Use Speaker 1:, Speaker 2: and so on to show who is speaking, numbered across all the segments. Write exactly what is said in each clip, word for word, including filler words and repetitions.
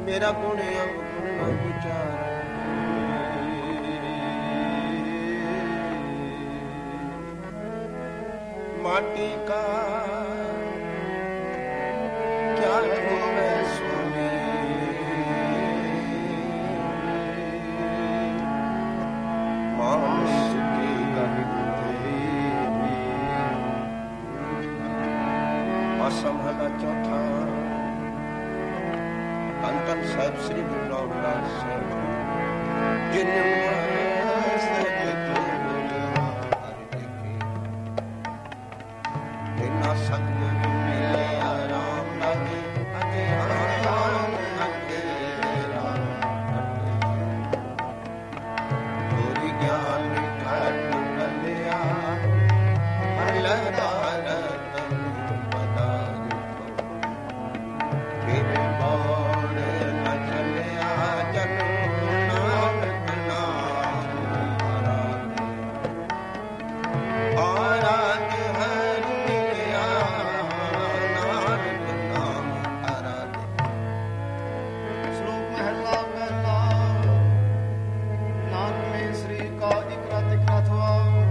Speaker 1: मेरा गुण अवगुण न विचार, माटी का क्या होवे स्वामी, मानुष की गति असंभला चौथा धन साहिब श्री गुरु रामदास साहिब जिन सतगुरु मिले राम लागे अगे राम अंधेरा पूरी ज्ञान घट बलिया अलदार बता फिर बोल न चलिया जन नानक नाम आराध हर मिलिया नानक नाम आराध।
Speaker 2: श्लोक महला पहला। नाक में श्री का इकरा तिकरा थवा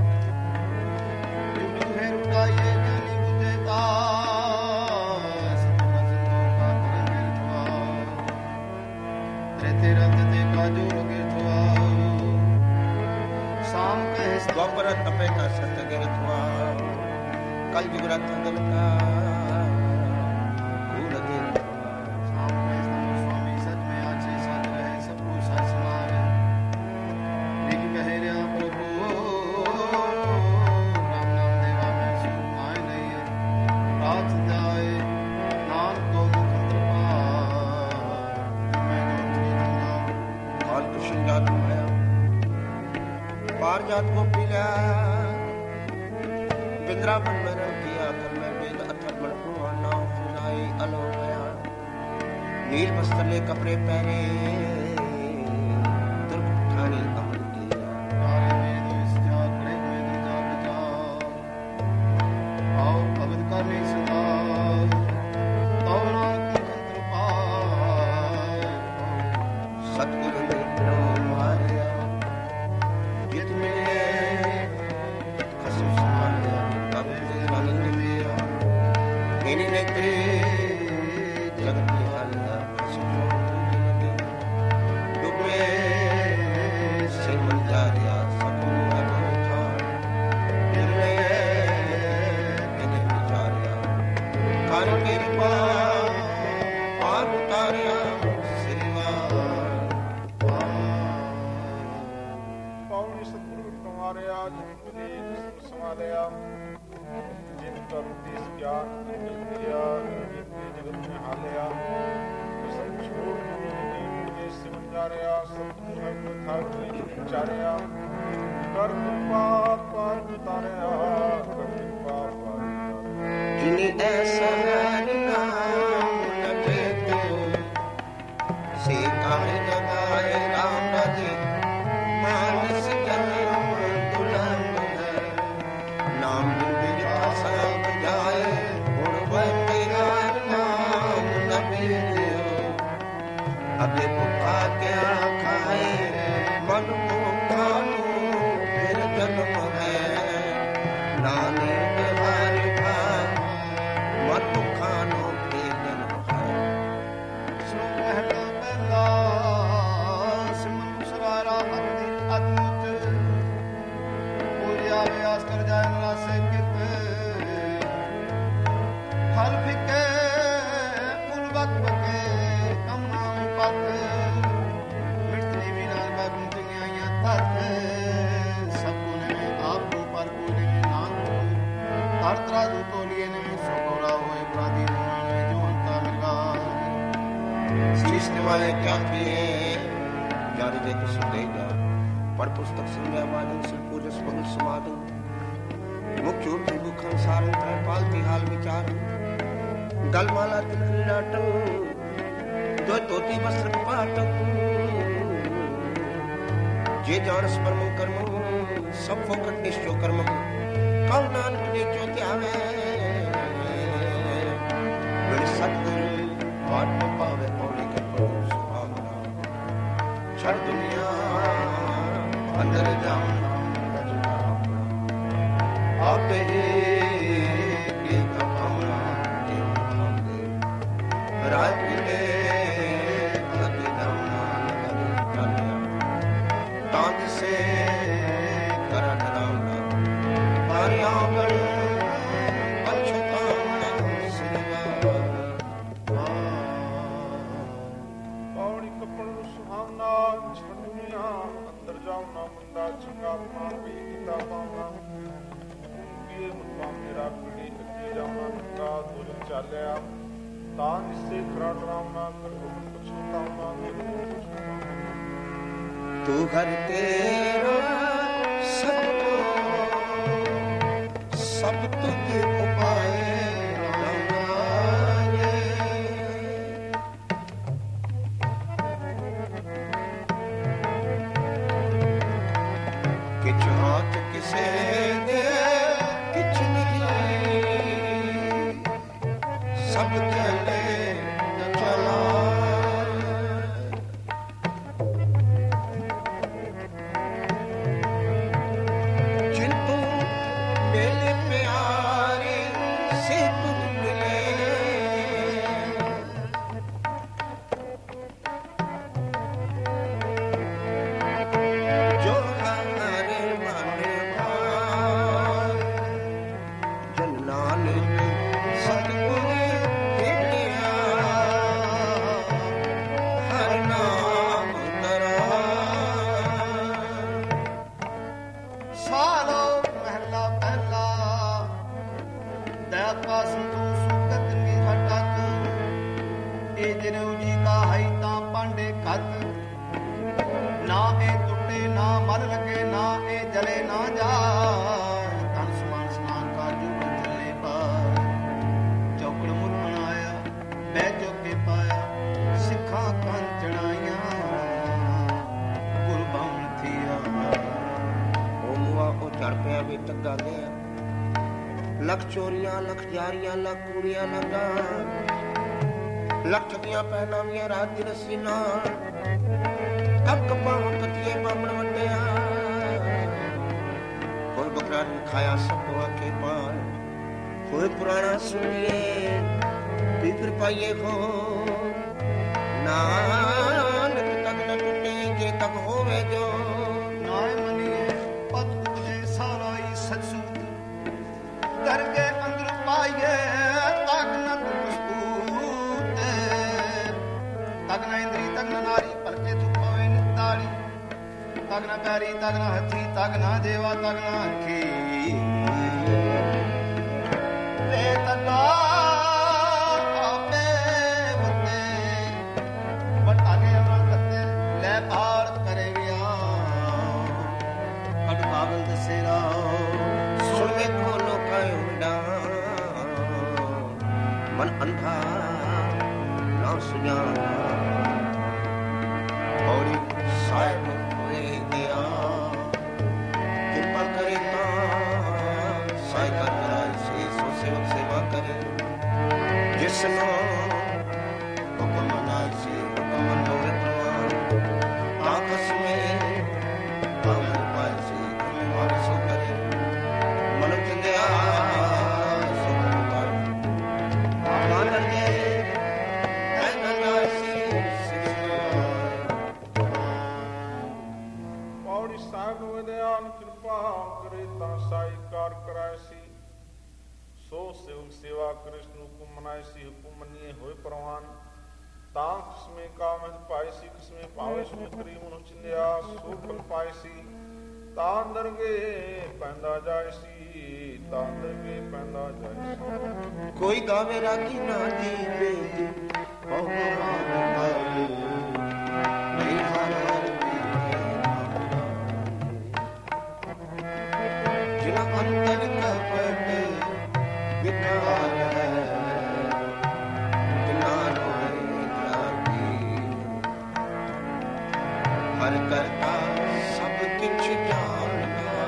Speaker 2: है रुकाइए ज्ञानी बुद्धेता
Speaker 1: द्वापर तपे का सतगिर थवा कल युग रतन का कूल दिन
Speaker 2: स्वामी सच में आचे साथ रहे सबको साथ समारे लेकिन कहे रे प्रभु राम नाम देवा में सुख आए नहीं रात जाए नाम को मुख मैं
Speaker 1: काल कृष्ण जात है पार जात को पी लिया बिंद्रावन में रंग किया कर में वेद अथर मन को नाव सुनाई अलो गया नील वस्त्र ले कपड़े पहने दुर्ग ठानी अमल किया
Speaker 2: काले वेद इस जागरे में जा बजा आओ भगत करने सदा तो नानक मुख पाए
Speaker 1: सतगुरु ने प्रेम मारिया जित मिले कसु समाया तब आनंद लिया इन्हीं ने जगत की हालिया कसु डूबे सिर मन जा रिया सकूं अगोथा निर्णय इन्हें विचारिया कर कृपा पार उतारिया सिरवा
Speaker 3: पावनी सतगुरु तुम्हारे आज उपदेश समालया जिन कर उपदेश ज्ञान दिया जिनके जगत में हालया सब छोड़ के सिमन जा रहा सतगुरु है कथा विचारया कर कृपा पार उतारया कर कृपा पार
Speaker 1: जिन्हें ऐसा नाम लगे तो से काहे जगाए राम राजे मानस जन्म दुल्हन है नाम बिन आशा बजाए गुण तेरा नाम नबी अबे पुपा क्या खाए मन को खानो फिर जन्म है नानी बिहार का मत खानो फिर जन्म है।
Speaker 2: श्लोक महला पहला। सिमन सरारा मंदिर अद्भुत पूरिया व्यास कर जाए नरासे किप फल फिके फूल बक बके कम नाम पक मिटनी बिना बक दुनिया तक सबको ने आपको पर को ने नाम हर तरह दो तोलिए ने सोकोरा होए अपराधी ने जो हंता मिला
Speaker 1: शीश निवाले क्या किए जारी दे के सुनेगा पर पुस्तक संज्ञा वादन से पूजस बगल समाधन मुख्य उर्दू दुखन सारंग त्रय पालती हाल विचार दलमाला तिलकरी नाटक जो तोती वस्त्र पाटक जे जानस परम कर्म सब फोकट निश्चो कर्म कौ नानक ने जो त्यावे मेरे सतगुरु पाठ पावे पौड़ी के प्रभु ਛੜ ਦੁਨੀਆ ਅੰਦਰ ਜਾਉਣਾ ਆਪੇ ਕੀ ਕਮਾਉਣਾ ਰਾਜ ਮਿਲੇ ਕਦੇ ਜਾਉਣਾ ਕਦੇ ਜਾਣਿਆ ਤਾਂ ਜਿਸੇ ਕਰ ਡਰਾਉਣਾ ਆਰਿਆਂ ਗੜ ਚੰਗਾ ਆਪਣਾ ਵੀ ਕੀਤਾ ਪਾਉਣਾ ਕੀ ਮੁਤਾਮ ਮੇਰਾ ਪੀੜੀ ਅੱਗੇ ਜਾਉਣਾ ਨੰਗਾ ਦੁਰ ਚਾਲਿਆ ਤਾਂ ਜਿਸੇ ਖਰਾ ਡਰਾਉਣਾ ਕਰ ਹੁਕਮ ਪਛਤਾਉਣਾ
Speaker 2: ਤੂੰ ਘਰ ਤੇਰਾ ਸਭ ਸਭ ਤੁਝ ਉਪਾਏ ਲੱਖ ਚੋਰੀਆਂ ਲੱਖ ਜਾਰੀਆਂ ਲੱਖ ਕੁੜੀਆਂ ਲੰਗਾ ਲੱਖ ਠੱਗੀਆਂ ਪਹਿਨਾਵੀਆਂ ਰਾਤ ਦੀ ਰੱਸੀ ਨਾਲ ਅੱਕ ਪਾਉ ਕਤੀਏ ਬਾਮਣ ਵੰਡਿਆ ਕੋਈ ਬਕਰਾ ਨਹੀਂ ਖਾਇਆ ਸਭ ਆਕੇ ਪਾਰ ਕੋਈ ਪੁਰਾਣਾ ਸੁਣੀਏ ਪੀਪਰ ਪਾਈਏ ਖੋ ਨਾਨਕ ਤੱਕ ਨਾ ਟੁੱਟੇ ਜੇ ਤੱਕ ਹੋਵੇ ਜੋ ਨਾਏ ਮਨੀਏ ਪਤ ਕੁਝੇ ਸਾਰਾ ਹੀ ਸੱਚੂ ਦਰਗੇ ਅੰਦਰ ਪਾਈਏ ਤਗਨ ਮਜ਼ਬੂਤ ਤਗਨ ਇੰਦਰੀ ਤਗਨ ਨਾਰੀ ਪਲਕੇ ਚੁਪਾਵੇ ਨਿਤਾੜੀ ਤਗਨ ਪੈਰੀ ਤਗਨ ਹੱਥੀ ਤਗਨ ਦੇਵਾ ਤਗਨ ਅੱਖੀ ਰੇ ਤਗਾ ਆਪੇ ਵਤੇ ਵਟਾਗੇ ਅਮਲ ਕਰਤੇ ਲੈ ਭਾਰ ਕਰੇ ਗਿਆ ਕੜ ਪਾਗਲ ਦਸੇਰਾ ਸੁਣ ਵੇਖੋ ਮਨ ਅੰਧਾ ਨਾ ਸੁਝਾਣਾ ਔਰੀ ਸਾਹਿਬ ਹੋਏ ਗਿਆ ਕਿਰਪਾ ਕਰੇ ਤਾਂ ਸਾਈ ਕਰ ਕਰਾਈ ਸੀ ਸੋ ਸੇਵਕ ਸੇਵਾ ਕਰੇ ਜਿਸ ਨੂੰ ਹੁਕਮ ਮਨਾਈ ਸੀ ਹੁਕਮ ਮੰਨੋਰੇ ਪ੍ਰਵਾਨ ਆਪਸ ਮੇ ਅਮਰ ਪਾਈ ਸੀ ਹਮਾਰੇ ਸੋ ਕਰੇ ਮਨ ਚੰਦਿਆ
Speaker 3: सेवा कृष्ण हुकुम मनाए सी हुकुम मनिए होए परवान तां किस्मे कामन पाए सी किस्मे पावे सो करीम नु चिंदिया सो फल पाए सी तां दरगे पैंदा जाए सी तां दरगे पैंदा जाए सी
Speaker 2: कोई गावे रागी ना दी बेदी ओ मारे नहीं हार जिना अंतर कपट हर करता सब कुछ जानता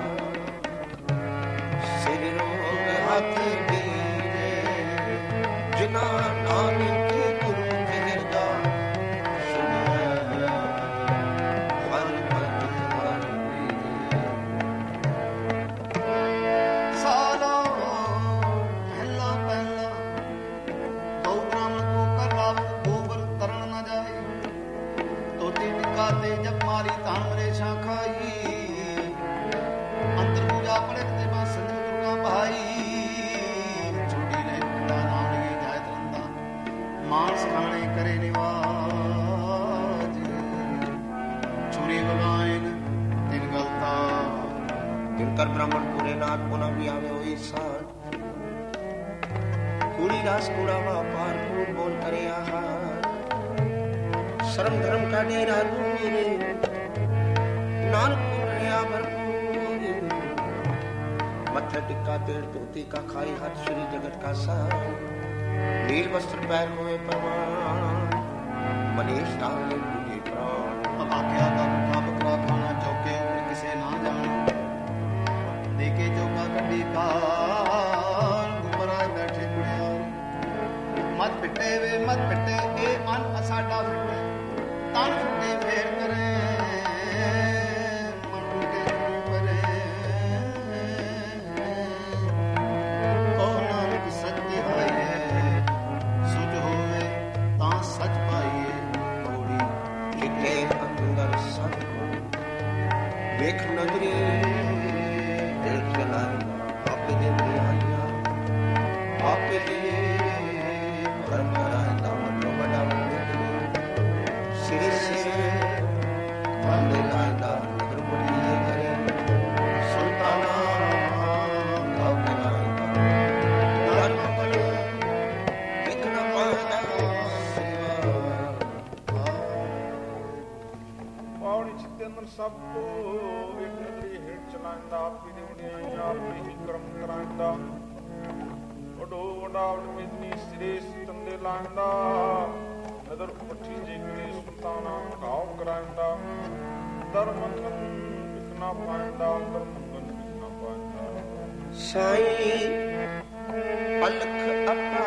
Speaker 2: सिर रोग हाथ दीने जिना नानक गुरु गिरदा सुना ਮਾਨਸ ਖਾਣੇ ਕਰੇ ਨਿਵਾਜ ਛੁਰੀ ਬਗਾਇਨ ਦਿਨ ਗਲਤਾ
Speaker 1: ਦਿਨਕਰ ਬ੍ਰਾਹਮਣ ਪੂਰੇ ਨਾਥ ਪੁਨਾ ਵੀ ਆਵੇ ਹੋਈ ਸਾਥ ਕੂੜੀ ਰਾਸ ਕੂੜਾ ਵਾਪਾਰ ਕੂੜ ਬੋਲ ਕਰੇ ਆਹਾ ਸ਼ਰਮ ਧਰਮ ਕਾ ਡੇਰਾ ਦੂਰ ਨਾਨਕ ਰਿਆ ਭਰਪੂਰ मत्था टिक्का तेल धोती का खाई हाथ श्री जगत का सार नील वस्त्र पैर होए परमान मनीष डाले बुझे प्राण
Speaker 2: आख्या का भूखा बकरा खाना चौके उड़ किसे ना जाने देखे चौका कड्डी का गुमरा बैठे कुड़िया मत पिटे वे मत पिटे ए मन असाडा फिटे तन फिटे फेर करे
Speaker 1: ਵੇਖ ਨਜ਼ਰੀ ਦਿਲ ਚਲਾਇਆ ਆਪੇ ਦੇ ਬੁਲਾਇਆ ਆਪੇ ਦੇ ਕਰਮ ਕਰਾਇਆ ਮਤਲਬ ਬੜਾ ਬੰਦੇ ਸਿਰੇ ਸਿਰੇ ਬੰਦੇ ਲਾਇਦਾ ਨਗਰ ਬੁਲੀਏ ਕਰੇ ਸੁਲਤਾਨਾ ਕਾਉ ਕਰਾਇਆ ਦਰ ਮਕਲ ਵਿਖਣਾ ਪਾਇਆ
Speaker 3: ਪੌੜੀ ਚਿੱਤੇ ਅੰਦਰ ਸਭ ਕੋ ਚਲਾਂਦਾ ਆਪੀ ਦੀ ਵਡਿਆਈਆਂ ਆਪੀ ਹੀ ਕਰਮ ਕਰਾਂਦਾ ਵਡੋ ਵਡਾਵਟ ਮਿਦਨੀ ਸਿਰੇ ਤੰਦੇ ਲਾਂਦਾ ਨਦਰ ਉੱਠੀ ਜੇਕਰੀ ਸੁਲਤਾਨਾ ਘਾਉ ਕਰਾਂਦਾ ਦਰਮੰਗਨ ਵਿਖਣਾ ਪਾਂਦਾ ਦਰਮੰਗਨ ਵਿਖਣਾ ਪਾਂਦਾ
Speaker 1: ਸਾਈ ਅਲਖ ਆਪਾ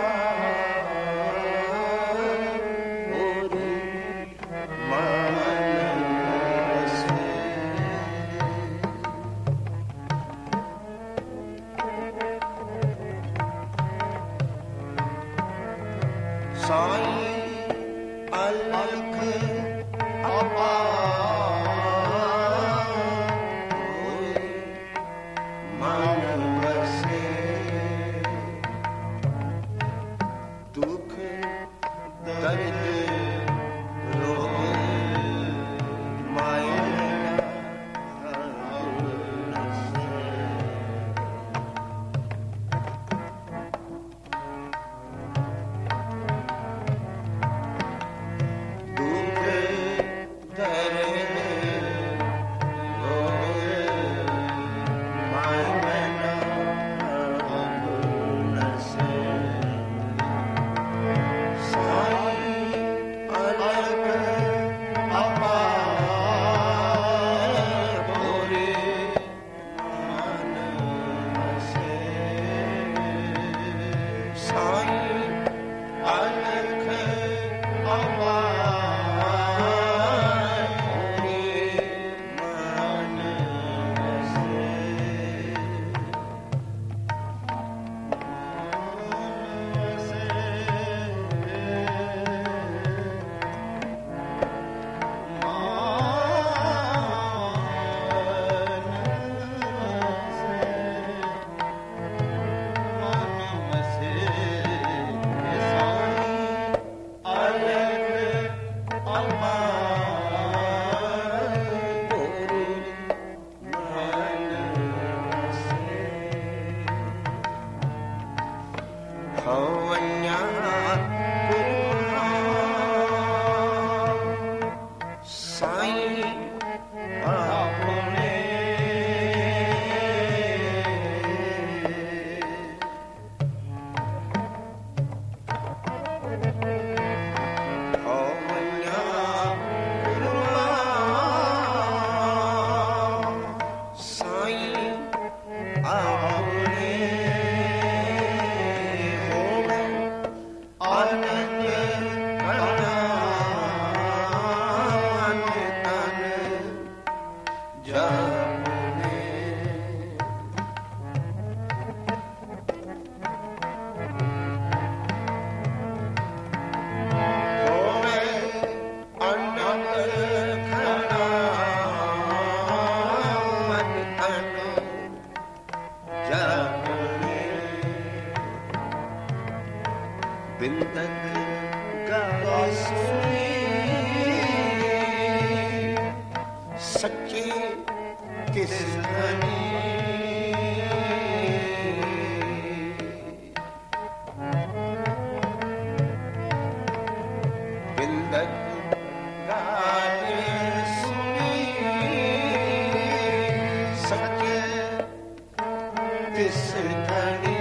Speaker 1: ਬਿੰਦਕ सच्ची किस धनी बिंदक गाने सुनी सच्चे किस धनी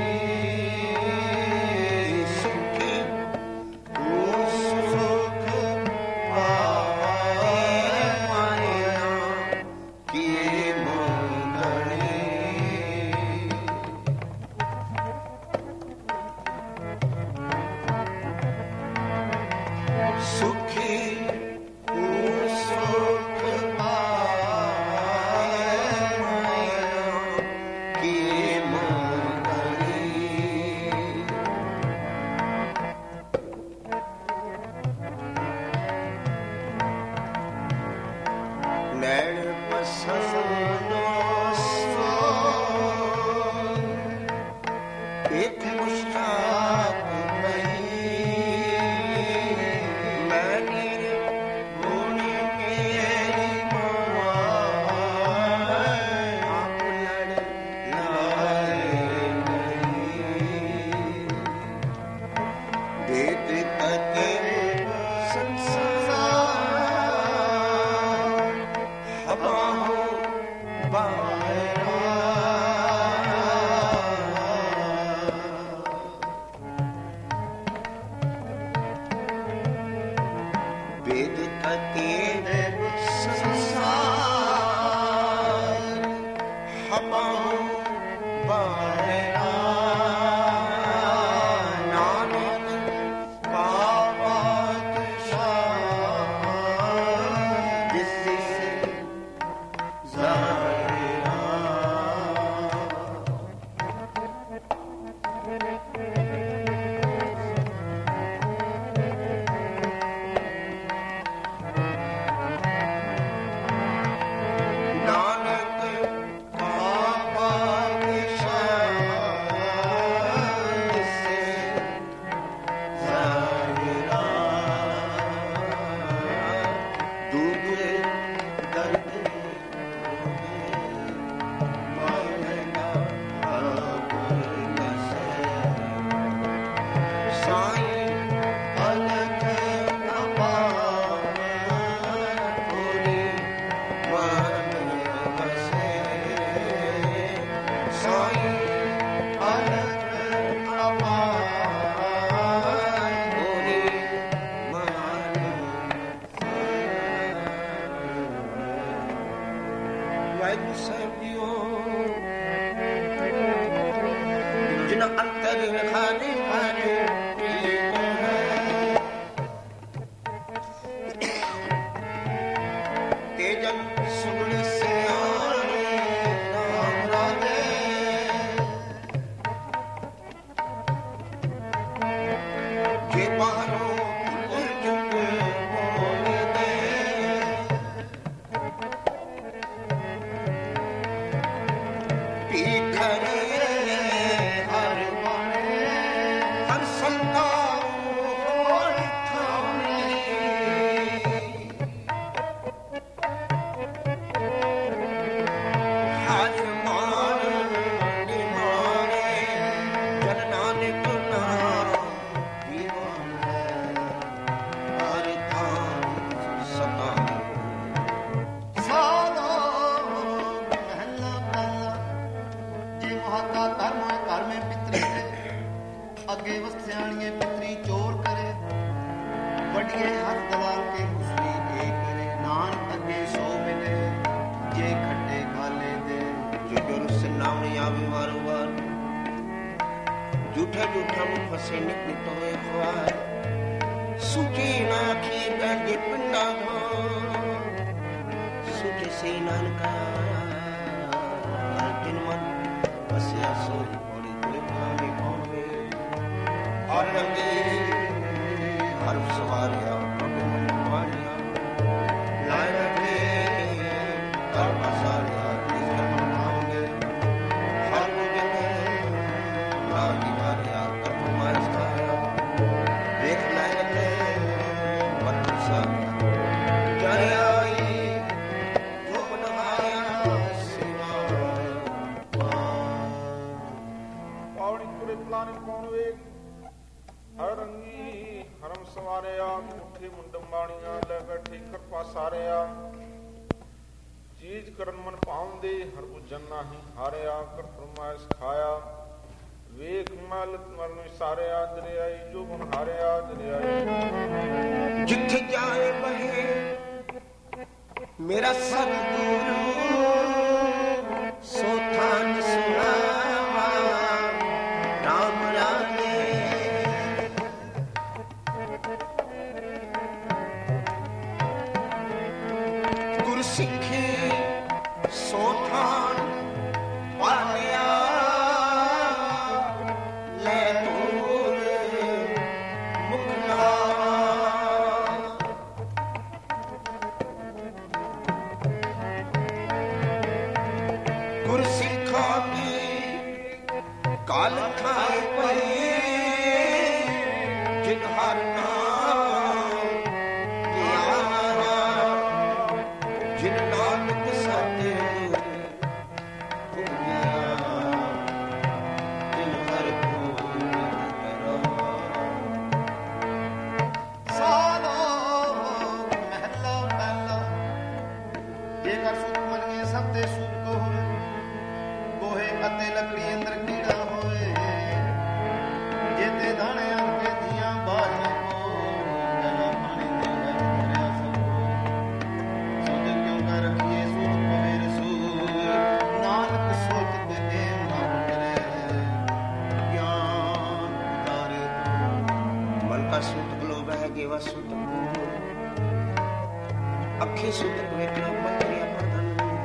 Speaker 3: ਮਾਰਿਆ, ਕੋਠੇ ਮੁੰਡਮ ਬਾਣੀਆਂ ਲੈ ਬੈਠੀ ਕਿਰਪਾ ਸਾਰਿਆ। ਚੀਜ਼ ਕਰਨ ਮਨ ਭਾਉਂਦੇ ਹਰ ਉਜਨ ਨਾਹੀ ਹਾਰਿਆ, ਕਰ ਫਰਮਾਇਸ਼ ਖਾਇਆ ਵੇਖ ਮਲ ਮਰਨ ਵਿਸਾਰਿਆ। ਦਰਿਆਈ ਜੋ ਬਨ ਹਾਰਿਆ ਦਰਿਆਈ
Speaker 1: ਜਿੱਥੇ ਜਾਏ ਬਹੇ ਮੇਰਾ ਸਤਿਗੁਰੂ, ਸੋ ਥਾਨ ਸੁਣਾਵਾ ਰਾਮ ਰਾਜੇ। ਗੁਰ ਸਿੱਖੀ ਸੋ ਥਾਨ ਪਾਲਿਆ, ਲੈ ਧੂਰ ਮੁਕਲਾ। ਗੁਰ ਸਿੱਖਾਂ ਕੀ ਕਾਲ ਖਾਏ ਪਈ, ਜਿਨ ਹਰ ਨਾਮ ਧਿਆਇਆ, ਜਿਨ ਨਾਨਕ ਸਤਿਗੁਰ ਭੁੱਲਿਆ, ਜਿਨ ਹਰ ਭੂਲ
Speaker 2: ਸਾਧੋ ਮਹਿਲਾ ਪਹਿਲਾ। ਜੇਕਰ ਸੁਖ ਮੰਨੀਏ ਸਭ ਤੇ ਸੁਖ ਹੋਏ, ਗੋਹੇ ਅਤੇ ਲੱਕੜੀ ਅੰਦਰ ਕੀੜਾ ਹੋਏ। ਜੇਤੇ ਦਾਣੇ ਅੰਕੇ ਦੀਆਂ ਬਾਰੀਆਂ ਕੋ, ਗਲਾ ਪਾਣੀ ਦੇ ਵਿੱਚ ਭਰਿਆ ਸਭ ਕੋ। ਸੁਧ ਕਿਉਂ ਕਰ ਰਖੀਏ ਸੁਖ ਪਵੇ ਰਸੂਲ, ਨਾਨਕ ਸੋਚ ਕੇ ਦੇਵ ਨਾ ਕਰੇ। ਗਿਆਨ ਉਤਾਰੇ ਤੂੰ
Speaker 1: ਮਨ ਕਾ ਸੁਤ ਗਲੋ ਬਹਿ ਗੇਵਾ ਸੁਤ ਅੱਖੀ ਸੁਤ ਵੇਖਣਾ ਮੰਤਰਿਆ ਪ੍ਰਧਨ,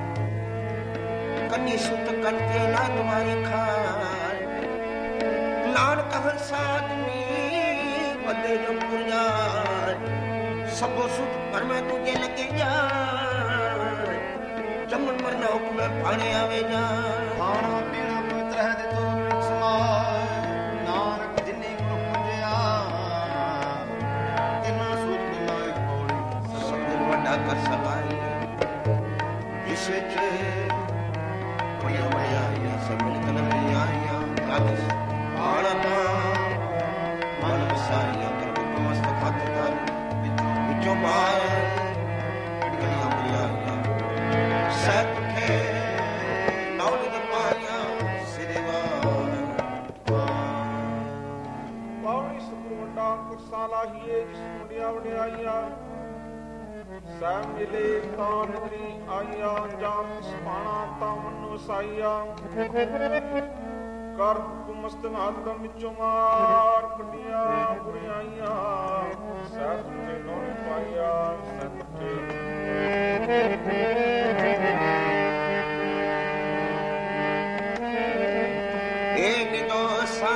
Speaker 1: ਕੰਨੀ ਸੁਤ ਕੰਤੇ ਨਾ ਤੁਹਾਰੇ ਖਾਲ। ਨਾਨਕ ਹੰਸਾ ਆਦਮੀ ਬੰਦੇ ਜੋ ਪੁਰਜਾਲ, ਸਭੋ ਸੁਤ ਪਰ ਮੈਂ ਤੁਝੇ ਲੱਗੇ ਜਾ। ਜੰਮਣ ਮਰਨਾ ਹੁਕਮ ਪਾਣੇ ਆਵੇ ਜਾ।
Speaker 2: ਖਾਣਾ ਪੀਣਾ ਪਵਿੱਤਰ ਹੈ ਤੇ ਤੂੰ ਸਮਾਏ। ਨਾਨਕ ਜਿਨੀ ਗੁਰੂ ਪੁੱਜਿਆ, ਤਿਨਾ ਸੂਤ ਲਾਇ ਪੌੜੀ।
Speaker 1: ਸਤਿਗੁਰ ਵੱਡਾ ਕਰ ਸਵਾਈ, ਇਸ ਵਿੱਚ ਬੜੀਆਂ ਬੜੀਆਂ ਸਭ ਮਿਲ ਕੇ ਲੱਗੀਆਂ ਆਈਆਂ। ਕਾਗਜ਼ ਆਲਤਾ ਮਨ ਵਸਾਈਆਂ ਕਰ ਮਸਤਕ ਹੱਥ ਧਰ, ਵਿੱਚੋਂ ਵਿੱਚੋਂ ਬਾਹਰ ਬੜੀਆਂ ਬੜੀਆਂ ਆਈਆਂ। ਸਤ ਕੇ ਨੌਲਜ ਪਾਈਆਂ ਸਿਰਵਾਰ।
Speaker 3: ਪਾਉਣੀ ਸਤਿਗੁਰ ਵੱਡਾ ਕਿਰਸਾ ਲਾਹੀਏ, ਜਿਸ ਮੁੰਡਿਆ ਵਡਿਆਈਆਂ ਸਹਿ ਮਿਲੇ ਤਾਂ ਨਦਰੀ ਆਈਆ। ਜਾਨ ਸਪਾਣਾ ਤਾਂ ਮਨ ਵਸਾਈਆ, ਕਰ ਮਸਤ ਨਾਦਮ ਵਿੱਚੋਂ ਮਾਰ ਕੱਢੀਆਂ ਬੁਰੀਆਈਆਂ। ਸਹਿ ਤੁਝੇ ਨੋਨ ਪਾਈਆ ਸਹਿ ਤੁਝੇ।
Speaker 1: ਇਹ ਨਿਦੋਸਾ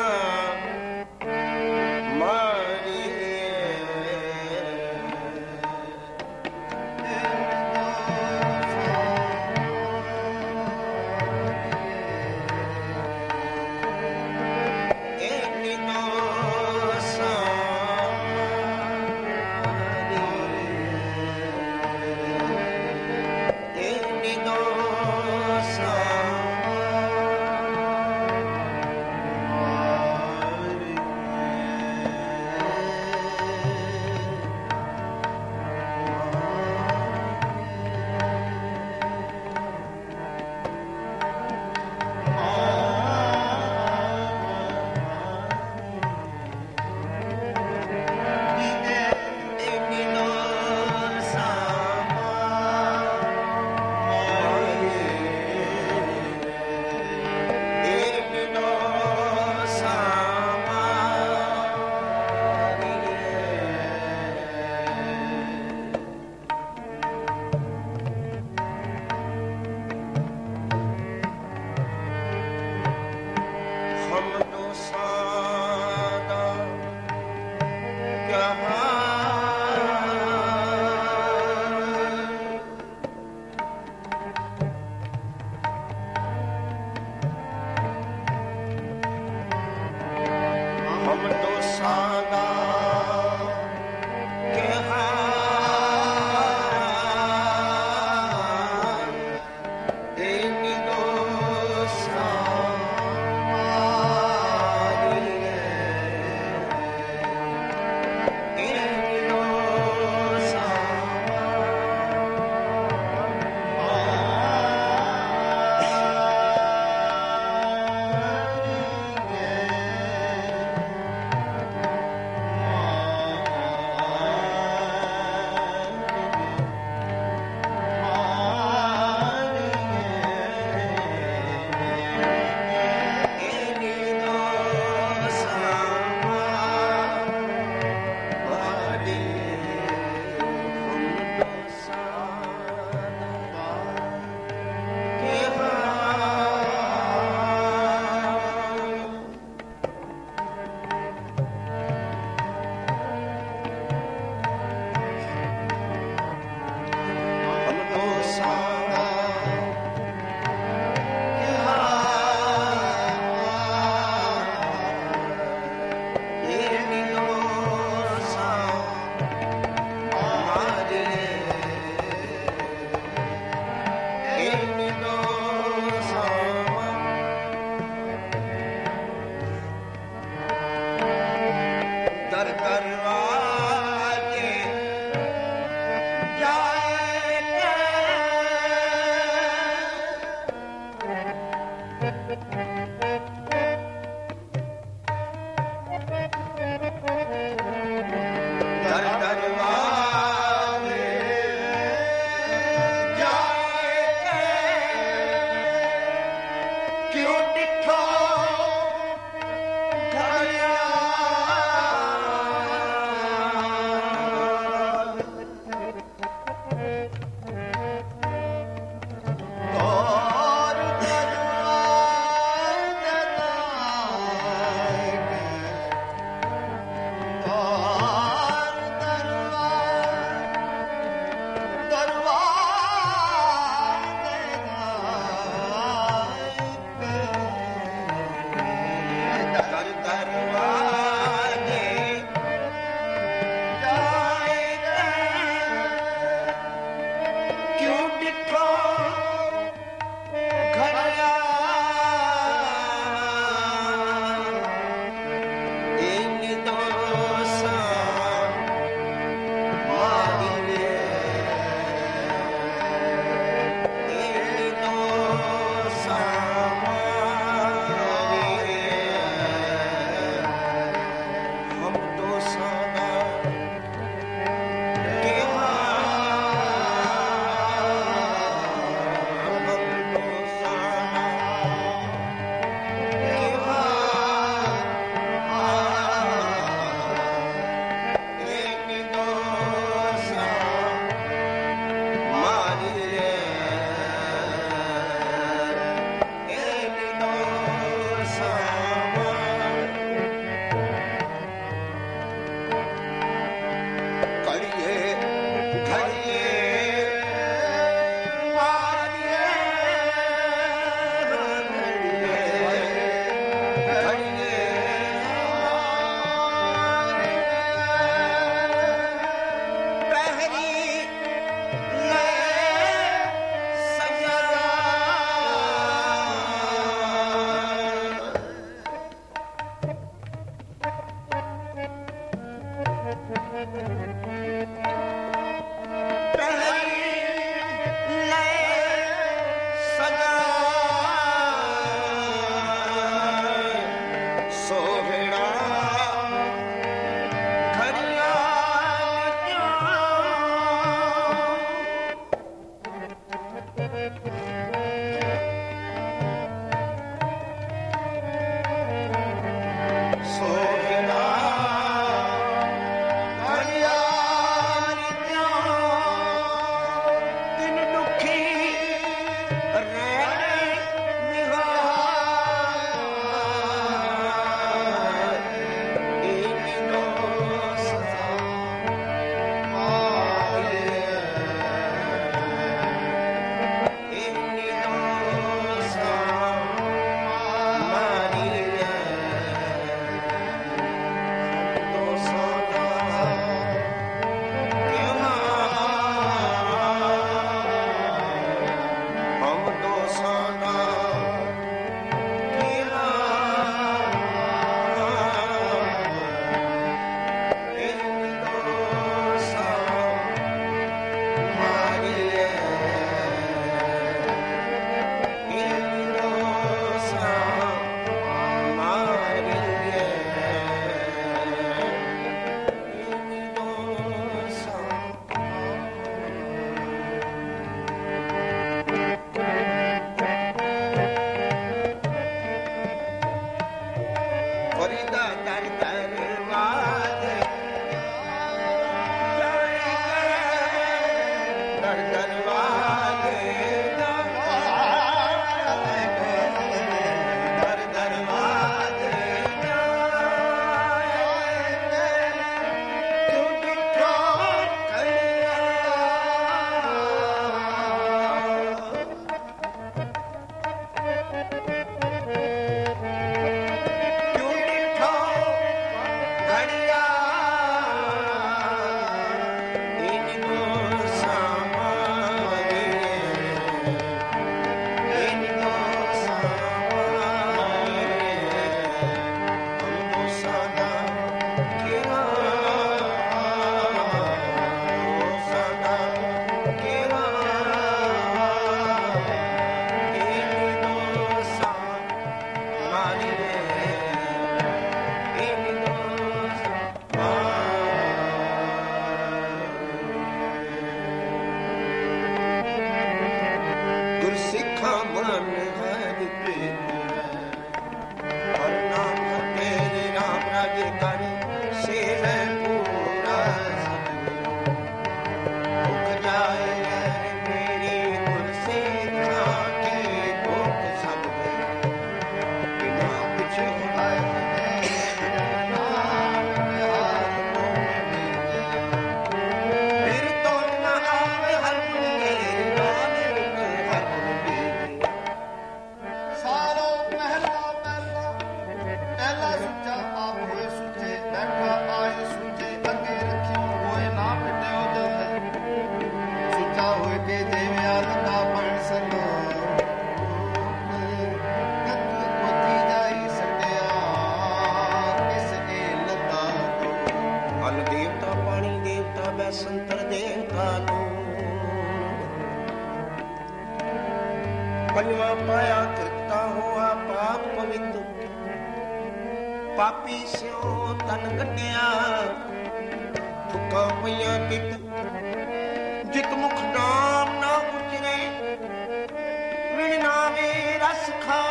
Speaker 1: ਸੋਹਣਾ ਹਰਿਆਲੀ ਪਾਇਆ ਸੰਤਰ ਦੇ ਕਾਲੂ ਪੰਜਵਾਂ ਪਾਇਆ ਕਿਰਤਾ ਹੋਆ ਪਾਪ ਪਵਿੱਤ ਪਾਪੀ ਸਿਓ ਤਨ ਕੱਢਿਆ ਫੁੱਕਾਂ ਪਈਆਂ ਤਿੱਤ ਜਿਤ ਮੁਖ ਨਾਮ ਨਾ ਉਚਰੇ ਵਿਣ ਨਾਵੇ ਰਸ ਖਾ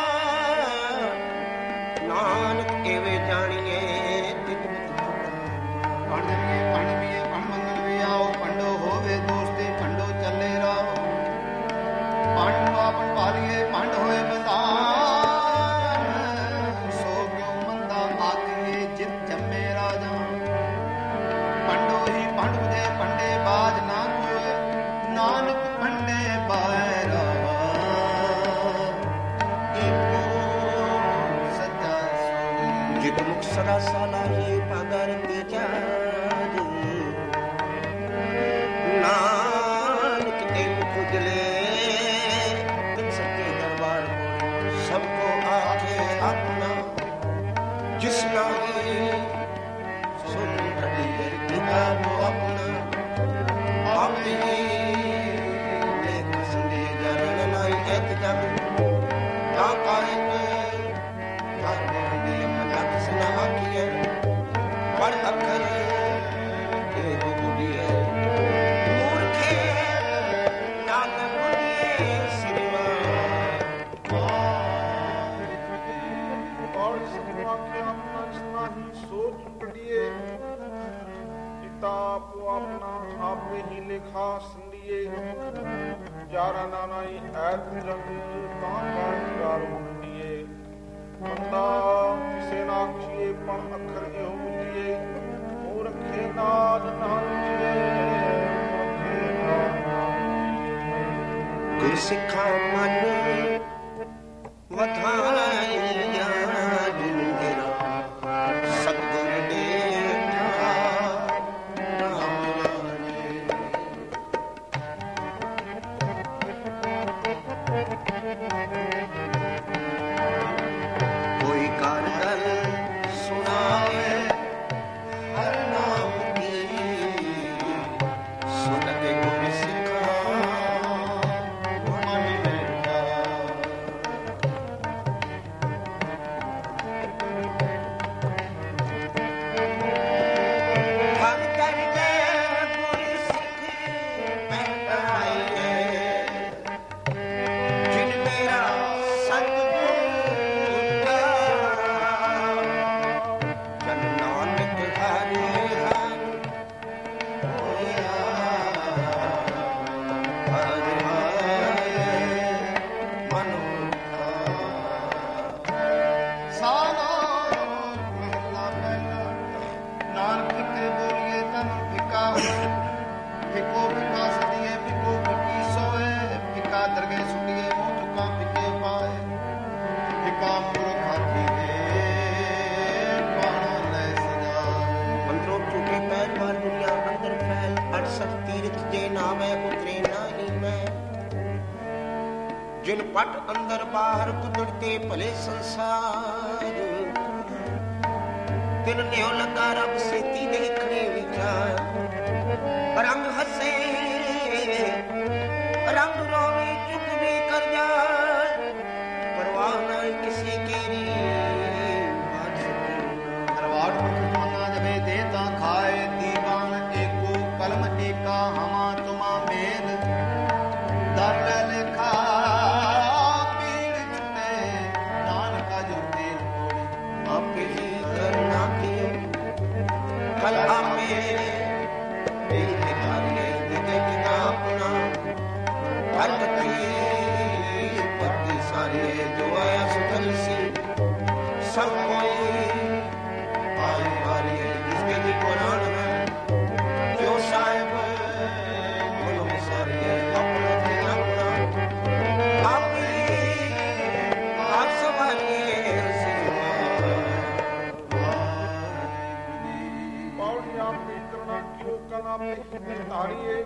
Speaker 1: ਨਾਨਕ ਐਵੇਂ ਜਾਣੀਏ ਤਿਤ ਮੁਖ
Speaker 2: ਪਣ ਜਰੀਏ ਪਣ ਵੀਏ ਪਣ ਮੰਗਲ ਵੀ ਆਓ ਪੰਡੋ ਹੋਵੇ ਦੋਸਤੇ ਪੰਡੋ ਚੱਲੇ ਰਾਓ ਪਣ ਆਪਨ ਭਾਲੀਏ ਪੰਡ ਹੋਏ ਬਤਾਨ ਸੋ ਕਿਉ ਮੰਦਾ ਆਖੀਏ ਜਿਤ ਜੰਮੇ ਰਾਜਾ ਪੰਡੋ ਹੀ ਪੰਡ ਦੇ ਪੰਡੇ ਬਾਜ ਨਾ ਕੋਏ ਨਾਨਕ ਪੰਡੇ ਬਾਇਰਾ
Speaker 1: ਜਿਤ ਮੁਖ ਸਦਾ ਸਾਲਾਹੀ ਪਾਗਰ ਕੀ ਜਾਜ ਨਾਨਕ ਤੇ ਮੁਖ ਉਜਲੇ ਤਿਨ ਸੱਚੇ ਦਰਬਾਰ ਕੋਲ ਸਭ ਕੋ ਆਖੇ ਆਪਣਾ ਜਿਸ ਨਾਹੀ ਸੁਨ ਕਦੀ ਕਿਤਾਬ ਆਪਣਾ ਆਪੇ ਦੇ ਕਸਦੇ ਜਰਨ ਨਾਈ ਐਤ ਜਗ ਤਾਂ ਕਾਇਤ ਪਰ ਅੱਖਰ ਕੇ ਗੁਗੁੜੀਏ ਮੂਰਖੇ ਨਾਨ ਗੁੜੀਏ ਸਿਰਵਾ
Speaker 3: ਔਰ ਸਿਰਵਾ ਕੇ ਆਪਣਾ ਜਿਸਨਾ ਹੀ ਸੋਚ ਪੜੀਏ ਕਿਤਾਬ ਆਪਣਾ ਆਪੇ ਹੀ ਲਿਖਾ ਸੰਦੀਏ ਜਾਰਾ ਨਾਨਾਈ ਐਤ ਜਗ ਤਾਂ ਕਾਰਗਾਰ ਮੁੰਡੀਏ ਬੰਦਾ ਕਿਸੇ ਨਾ ਖੀਏ ਪਣ ਅੱਖਰ ਇਹੋ ਬੁੱਝੀਏ ਮੂਰਖੇ ਨਾਦ ਨਾ ਜੀਏ
Speaker 1: ਗੁਰ ਸਿੱਖਾ ਮਨ ਵਧਾਇਆ ਜਿਨ ਤੇਰਾ ਸਤਿਗੁਰ ਦੇਖਾ ਰਾਮ ਰਾਣੇ ਕੋਈ ਕਰ ਗੱਲ ਸੁਣਾਵੇ ਹਰ ਨਾਮ ਕੀ ਸੁਣ ਕੇ ਗੁਰ ਸਿੱਖਾ ਮਨ ਲੈਂਦਾ ਹਰ ਕਰਕੇ ਗੁਰ ਸਿੱਖ ਪੈਂਦਾਈਏ ਜਿਨ ਮੇਰਾ ਸਤਿਗੁਰ ਜਨ ਨਾਨਕ ਹਰਿ ਹਰਿ ਹੋਇਆ ਹਰਿ ਹਰਿ ਮਨੁਖਾ
Speaker 2: ਸਾਲਾ ਮਹਿਲਾ ਪਹਿਲਾ ਨਾਨਕ ਫਿੱਕੇ ਬੋਲੀਏ ਤਨ ਫਿੱਕਾ ਫਿੱਕੋ ਫਿੱਕਾ ਸਦੀਏ ਫਿੱਕੋ ਫਿੱਕੀ ਸੋਏ ਫਿੱਕਾ ਦਰਗੇ ਸੁਣੀਏ ਮੂੰਹ ਚੁੱਕਾ ਫਿੱਕੇ ਪਾਏ ਫਿੱਕਾ ਮੂਰਖ ਹਾਥੀ ਦੇ ਪਾਣਾ ਲੈ ਸਜਾਏ
Speaker 1: ਮੰਤਰੋ ਝੂਠੇ ਪੈਰ ਮਾਰ ਦੁਨੀਆ ਅੰਦਰ ਫੈਲ ਅਠਸਠ ਤੀਰਥ ਜੇ ਨਾਮੈ ਉਤਰੇ ਨਾਹੀ ਮੈਂ ਜਿਨ ਪਟ ਅੰਦਰ ਬਾਹਰ ਕੁਦਰਤੇ ਭਲੇ ਸੰਸਾਰ ਤਿਨ ਨਿਉ ਲੱਗਾ ਰੱਬ ਸੇਤੀ ਦੇਖਣੇ ਵਿਚਾਰ ਰੰਗ ਹੱਸੇ ਰੰਗ ਰੋਵੇ ਚੁੱਪ ਵੀ ਕਰ ਜਾਏ ਪਰਵਾਹ ਨਹੀਂ ਕਿਸੇ ਕੇਰੀ ਬਾਤ ਸਕੀ
Speaker 2: ਦਰਬਾਰ ਮੁਖ ਮੰਨਾ ਜਵੇ ਦੇ ਤਾਂ ਖਾਏ ਦੀਵਾਨ ਏਕੋ ਕਲਮ ਏਕਾ ਹਮਾ ਤੁਮਾ ਮੇਲ ਦਰ ਲਿਖਾ ਪੀੜ ਛੁਟੇ ਨਾਨਕਾ ਜੋ ਤੇਲ ਕੋੜੀ
Speaker 1: ਆਪੇ ਹੀ ਕਰਨਾ ਕੀ ਕਲ ਆਪੇ ਇਹ ਲਿਖਾਰੀਏ ਦੇ ਕਿਤਾਬ ਨਾ ਹਰ ਬੱਤੀ ਪੱਤੀ ਸਾਰੀਏ ਜੋ ਆਇਆ ਸੁਤਲ ਸੀ ਸਭ ਕੋਈ ਆਈ ਵਾਰੀਏ ਜਿਸਕੇ ਜੀ ਕੁਰਾਨ ਹੈ ਜੋ ਸਾਹਿਬ ਬੋਲੋ ਸਾਰੀਏ ਆਪਣਾ ਤੇ ਆਪਣਾ ਆਪੇ ਆਪ ਸਵਾਰੀਏ
Speaker 3: ਪੌੜੀ ਆਪੇ ਕਰਨਾ ਕਿਉ ਕਨਾ ਆਪੇ ਧਾਰੀਏ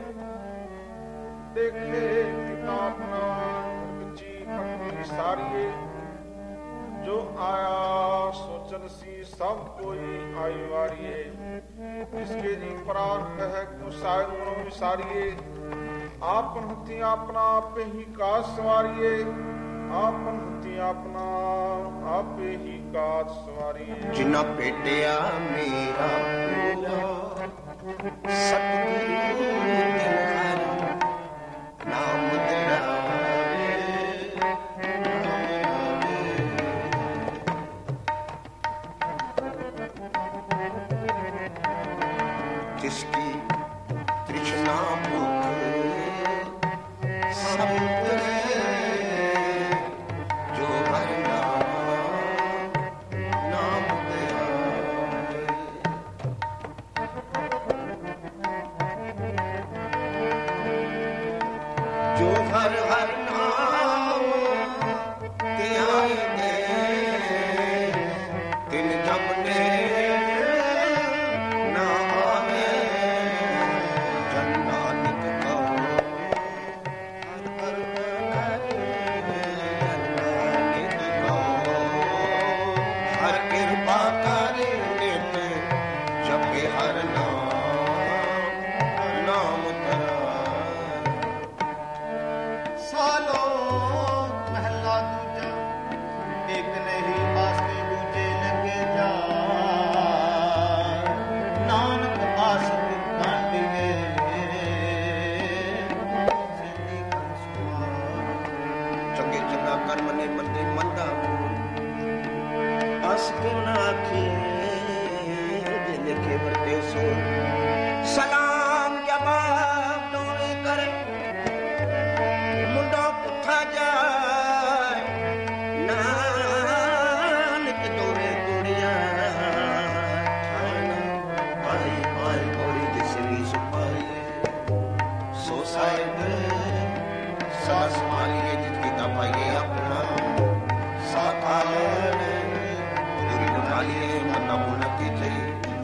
Speaker 3: ਦੇਖੇ ਕਿਤਾਬ ਨਾ ਜੀ ਪੱਕੀ ਸਾਰੀਏ ਜੋ ਆਇਆ ਸੋਚਨ ਸੀ ਸਭ ਕੋਈ ਆਈ ਵਾਰੀਏ ਜਿਸਕੇ ਜੀ ਪ੍ਰਾਨ ਕਹੈ ਕਿਉ ਸਾਇ ਮਨੋ ਵਿਸਾਰੀਏ ਆਪਨ ਹੱਥੀ ਆਪਣਾ ਆਪੇ ਹੀ ਕਾਜ ਸਵਾਰੀਏ ਆਪਨ ਹੱਥੀ ਆਪਣਾ ਆਪੇ ਹੀ ਕਾਜ ਸਵਾਰੀਏ
Speaker 1: ਜਿਨਾ ਭੇਟਿਆ ਮੇਰਾ ਭੋਲਾ ਸਤਿਗੁਰੂ ਤਿਨ ਹਰਿ ਨਾਮ ਧਿਆਵੇ जिसकी तृष्णा भूख सब उतरे जो हर नाम नाम धियावे जो हर हर नाम ध्यावे तिन जपने सलाम जवाब दोवे करे मुंडो पुठा जाए नानक दोवे गुड़िया थाना पाई पाई गोरी दिसरी सुपाई सो साहिब सास मालिए जिसकी दबाइए अपना साथाले गुरी निकालिए मन्ना मुन्ना की चाहिए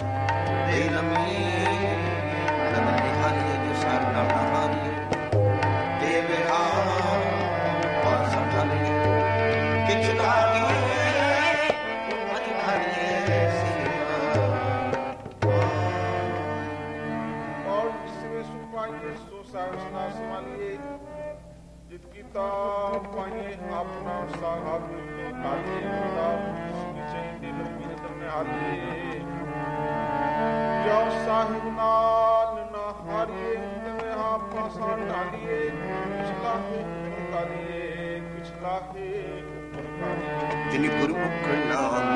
Speaker 1: अपना साहब जो साहिब नाल ना हारिए तने आपा सा डालिए पिछला है कालिए पिछला है ऊपर कालिए जिन गुरमुख नाम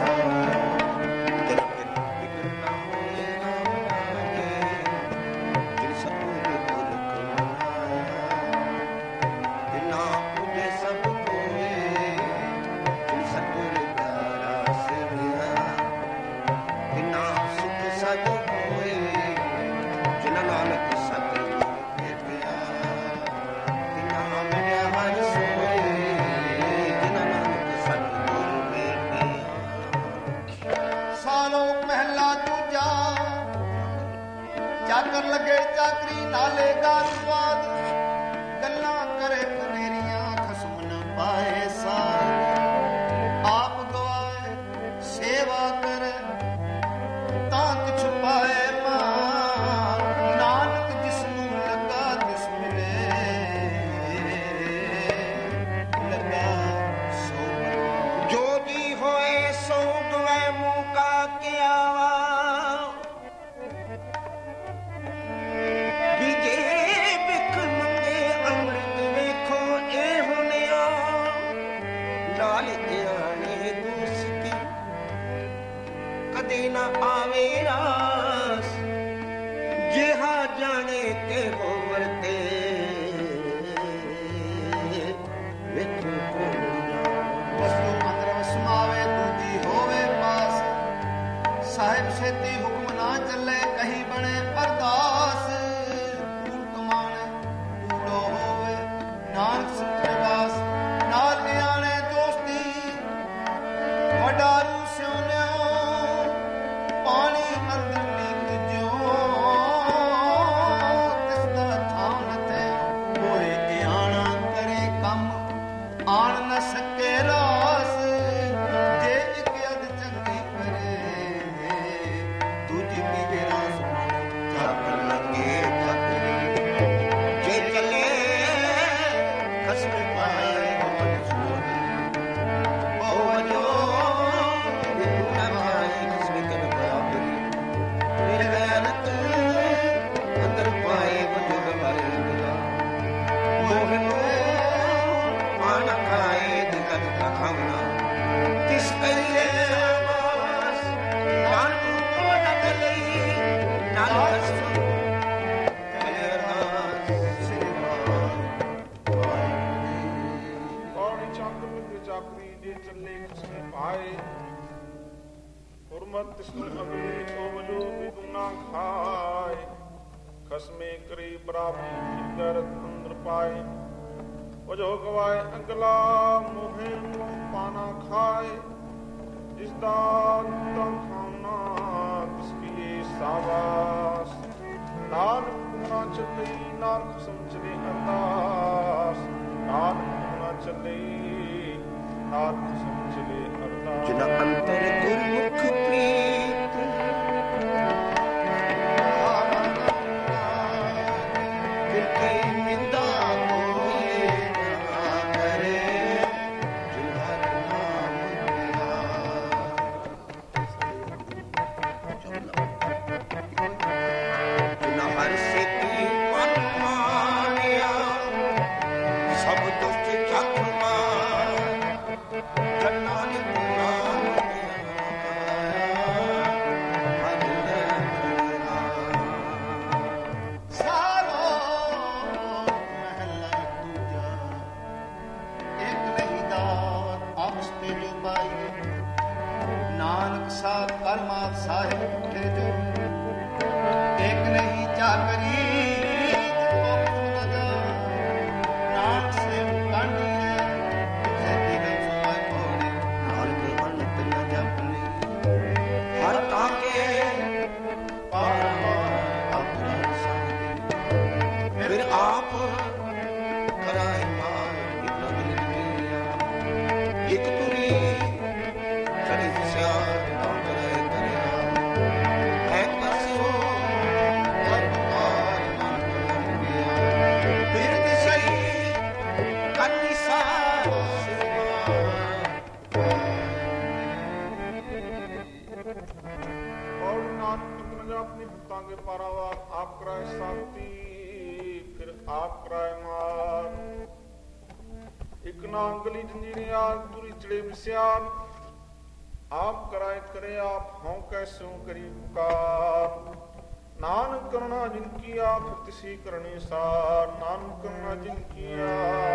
Speaker 2: ਚਾਕਰ ਲੱਗੇ ਚਾਕਰੀ ਨਾਲੇ ਗਾਲ ਬਾਦ ਗੱਲਾਂ ਕਰੇ ਕਨੇਰੀਆਂ ਖਸਮ ਨ ਪਾਏ ਸਾਰ ਆਪ ਗਵਾਏ ਸੇਵਾ ਕਰੇ ਤਾਂ ਕਿਛ ਪਾਏ ਮਾਂ ਨਾਨਕ ਜਿਸ ਨੂੰ ਲੱਗਾ ਤਿਸ ਮਿਲੇ ਲੱਗਾ ਸੋ ਜੋ ਜੀ ਹੋਏ ਸੋ ਗਵੇ ਮੁਕਾ ਕੇ ਆਵਾ ना आवे रास जिहा जाने के हो वरते विखु को वस्तु मंत्र समावे दूजी होवे पास साहिब छेती हुक्म ना चले कहीं बने अरदास कूड़ कमाने कूड़ो होवे नानक सत्यवास नाल नियाणे दोस्ती वडारू सियोने पानी अंदर नीक जो तिसदा
Speaker 3: ਖਸਮੇ ਕਰੀ ਪ੍ਰਾਪਤੀ ਫਿਕਰ ਅੰਦਰ ਪਾਏ ਉਹ ਜੋ ਗਵਾਏ ਅਗਲਾ ਮੋਹੇ ਪਾਣਾ ਖਾਏ ਜਿਸ ਦਾ ਤਾਂ ਖਾਣਾ ਤਿਸ ਕੀ ਸਾਵਾਸ ਨਾਨਕ ਨਾ ਚੱਲੇ ਨਾਨਕ ਸਮਝਦੇ ਅਰਦਾਸ ਨਾਨਕ ਨਾ ਚੱਲੇ ਨਾਨਕ ਸਮਝਦੇ ਅਰਦਾਸ
Speaker 1: ਜਿਨ ਅੰਤਰ ਗੁਰਮੁਖ ਪ੍ਰੀਤ ਜਿਨ ਕੀ ਨਿੰਦਾ ਕੋਈ ਨਾ ਕਰੇ ਜਿਨ ਹਰ ਨਾਮ ਜਿਨ ਹਰ ਸੇਤੀ ਮਨ ਮਾਨਿਆ ਸਭ ਦੁਸ਼ਟ ਚੱਕ ਮਾਰ ਜਨਾ ਦੇ ਨਾਮ
Speaker 2: ਸਾਰੋ ਮਹਿਲਾ ਦੂਜਾ ਇੱਕ ਨਹੀਂ ਦਾਤ ਆਪਸ ਤੇ ਜੋ ਪਾਈ ਨਾਨਕ ਸਾਧ ਕਰਮਾ ਸਾਹਿਬ ਉਠੇ ਜੋ ਇੱਕ ਨਹੀਂ ਚਾਕਰੀ ਨਾਨਕ ਸੇ ਕਾਂਡੀ ਹੈ ਜੇਤੀ ਗੰ ਸੁਆਇ ਕੋੜੇ
Speaker 1: ਨਾਲ ਕੇ ਅੰਤ ਨ ਜਪ ਲਈ ਹਰ ਤਾਕੇ
Speaker 2: ਪਾਰ
Speaker 1: ਆਪਣਾ ਸੰਗ ਫਿਰ ਆਪ ਕਰਾਏ ਮਾਰ ਇੱਕ ਮਿਲ ਮਿਲਿਆ ਇੱਕ ਤੁਰੀ ਚੜੀ ਸਿਆਰ ਤਾਂ ਕਰੇ ਕਰਿਆ ਹੈ ਕਸਿਓ ਕਰਤਾਰ ਮਨ ਗਿਆ ਫਿਰ ਦਿਸਈ ਕੰਨੀ ਸਾਰ
Speaker 3: और नानक न अपनी भक्तां के पारावार आप कराए शांति फिर आप कराए मार एक ना अंगली जंजीरियार तुरी चढ़े मिस्यार आप कराए करे आप हों कैसों करी पुकार नानक करना जिनकी आप तिसी करने सार नानक करना जिनकी आप